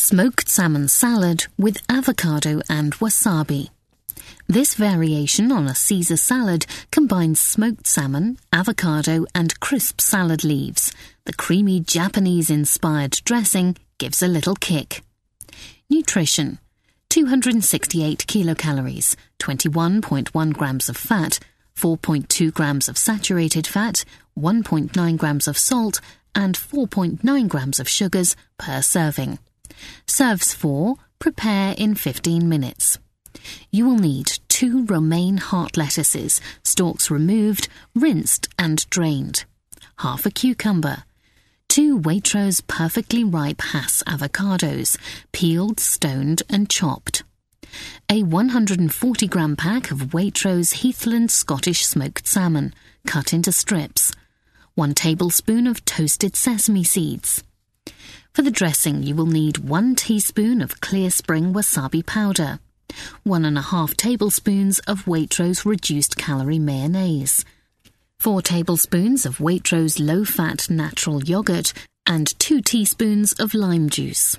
Smoked salmon salad with avocado and wasabi. This variation on a Caesar salad combines smoked salmon, avocado and crisp salad leaves. The creamy Japanese-inspired dressing gives a little kick. Nutrition: 268 kilocalories, 21.1 grams of fat, 4.2 grams of saturated fat, 1.9 grams of salt and 4.9 grams of sugars per serving. Serves for, prepare in 15 minutes. You will need 2 romaine heart lettuces, stalks removed, rinsed and drained. Half a cucumber. 2 Waitrose perfectly ripe Hass avocados, peeled, stoned and chopped. A 140-gram pack of Waitrose Heathland Scottish smoked salmon, cut into strips. 1 tablespoon of toasted sesame seeds. For the dressing, you will need 1 teaspoon of Clear Spring wasabi powder, 1.5 tablespoons of Waitrose reduced calorie mayonnaise, 4 tablespoons of Waitrose low-fat natural yogurt, and 2 teaspoons of lime juice.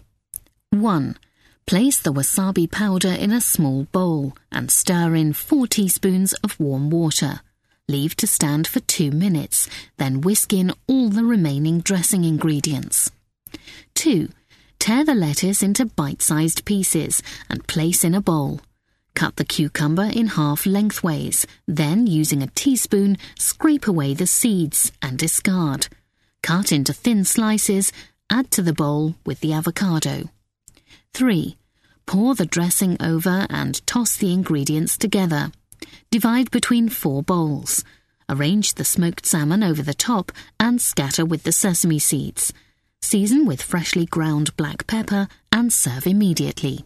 1. Place the wasabi powder in a small bowl and stir in 4 teaspoons of warm water. Leave to stand for 2 minutes, then whisk in all the remaining dressing ingredients. 2. Tear the lettuce into bite-sized pieces and place in a bowl. Cut the cucumber in half lengthways, then using a teaspoon, scrape away the seeds and discard. Cut into thin slices, add to the bowl with the avocado. 3. Pour the dressing over and toss the ingredients together. Divide between 4 bowls. Arrange the smoked salmon over the top and scatter with the sesame seeds. Season with freshly ground black pepper and serve immediately.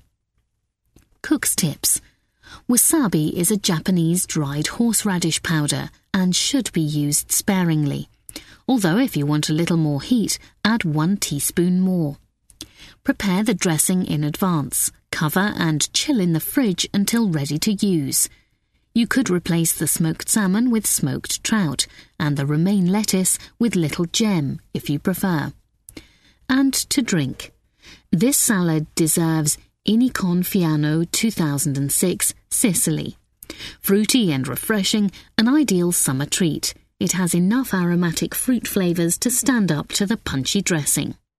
Cook's tips: wasabi is a Japanese dried horseradish powder and should be used sparingly. Although if you want a little more heat, add 1 teaspoon more. Prepare the dressing in advance. Cover and chill in the fridge until ready to use. You could replace the smoked salmon with smoked trout and the romaine lettuce with little gem if you prefer. And to drink. This salad deserves Inicon Fiano 2006 Sicily. Fruity and refreshing, an ideal summer treat. It has enough aromatic fruit flavours to stand up to the punchy dressing.